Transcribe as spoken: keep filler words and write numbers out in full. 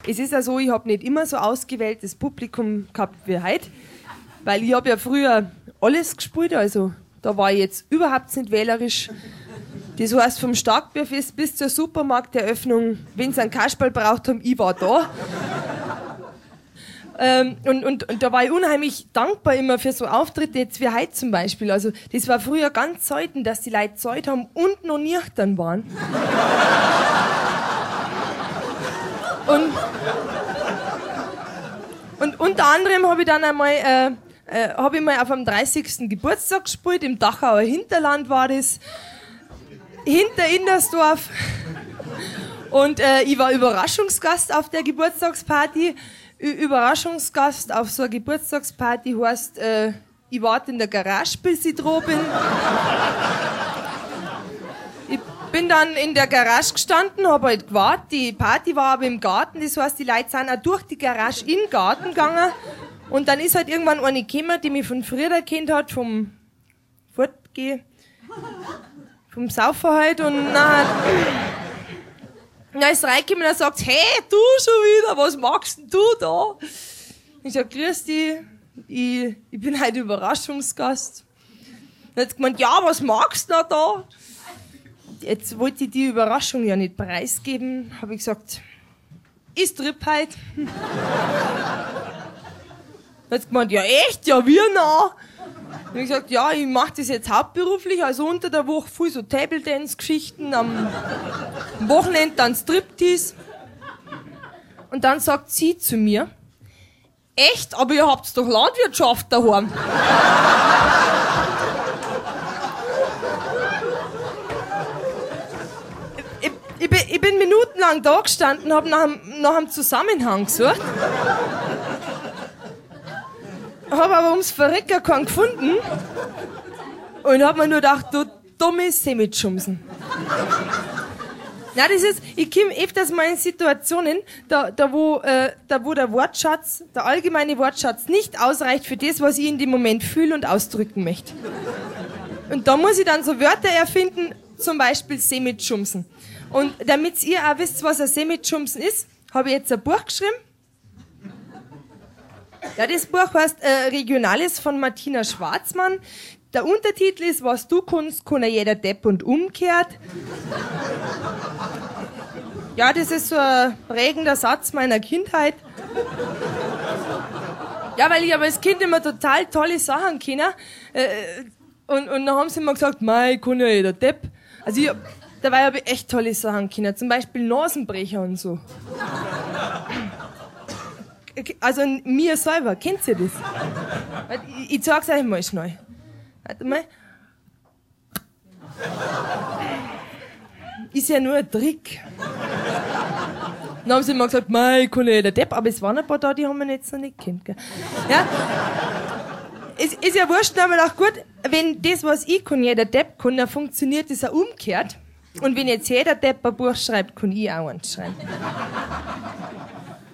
es ist ja so, ich habe nicht immer so ausgewähltes Publikum gehabt wie heute, weil ich habe ja früher alles gespielt, also da war ich jetzt überhaupt nicht wählerisch. Das heißt, vom Starkbierfest bis zur Supermarkteröffnung, wenn sie einen Kasperl braucht haben, ich war da. ähm, und, und, und da war ich unheimlich dankbar immer für so Auftritte, jetzt wie heute zum Beispiel. Also das war früher ganz selten, dass die Leute Zeit haben und noch nüchtern waren. und, und unter anderem habe ich dann einmal... Äh, Äh, habe ich mal auf dem dreißigsten Geburtstag gespielt, im Dachauer Hinterland war das, hinter Indersdorf. Und äh, ich war Überraschungsgast auf der Geburtstagsparty. Ü Überraschungsgast auf so einer Geburtstagsparty heißt, äh, ich warte in der Garage, bis ich dran bin. Ich bin dann in der Garage gestanden, habe halt gewartet. Die Party war aber im Garten, das heißt, die Leute sind auch durch die Garage in den Garten gegangen. Und dann ist halt irgendwann eine gekommen, die mich von früher erkannt hat, vom Fortgehen, vom Saufen halt. Und dann, dann ist reingekommen und sagt, hey, du schon wieder, was machst denn du da? Ich sag, grüß dich, ich, ich bin heute Überraschungsgast. Dann hat sie gemeint, ja, was magst du da? Jetzt wollte ich die Überraschung ja nicht preisgeben, habe ich gesagt, ich tripp heute. Dann hat sie gemeint, ja echt, ja wie nah? Dann habe ich gesagt, ja, ich mache das jetzt hauptberuflich, also unter der Woche viel so Table-Dance-Geschichten, am Wochenende dann Striptease. Und dann sagt sie zu mir, echt, aber ihr habt doch Landwirtschaft daheim. ich, ich, bin, ich bin minutenlang da gestanden, habe nach, nach einem Zusammenhang gesucht. Habe aber ums Verrecken keinen gefunden und hab mir nur gedacht, du dumme Semitschumsen. Ja, das ist, ich komme öfters mal in Situationen, da, da, wo, äh, da wo der Wortschatz, der allgemeine Wortschatz nicht ausreicht für das, was ich in dem Moment fühle und ausdrücken möchte. Und da muss ich dann so Wörter erfinden, zum Beispiel Semitschumsen. Und damit ihr auch wisst, was ein Semitschumsen ist, habe ich jetzt ein Buch geschrieben. Ja, das Buch heißt äh, Regionales von Martina Schwarzmann. Der Untertitel ist, was du kannst, kann ja jeder Depp und umgekehrt. Ja, das ist so ein prägender Satz meiner Kindheit. Ja, weil ich aber als Kind immer total tolle Sachen kenne. Äh, und, und dann haben sie immer gesagt, mei, kann ja jeder Depp. Also ich, dabei habe ich echt tolle Sachen kennen. Zum Beispiel Nasenbrecher und so. Also mir selber, kennt ihr das? Ich, ich zeig's euch mal schnell. Warte mal. Ist ja nur ein Trick. Dann haben sie immer gesagt, mei, ich kann ja der Depp, aber es waren ein paar da, die haben wir jetzt noch nicht gekannt. Gell? Ja? Es ist ja wurscht, aber auch gut, wenn das, was ich kann, jeder Depp kann, dann funktioniert das auch umgekehrt. Und wenn jetzt jeder Depp ein Buch schreibt, kann ich auch eins schreiben.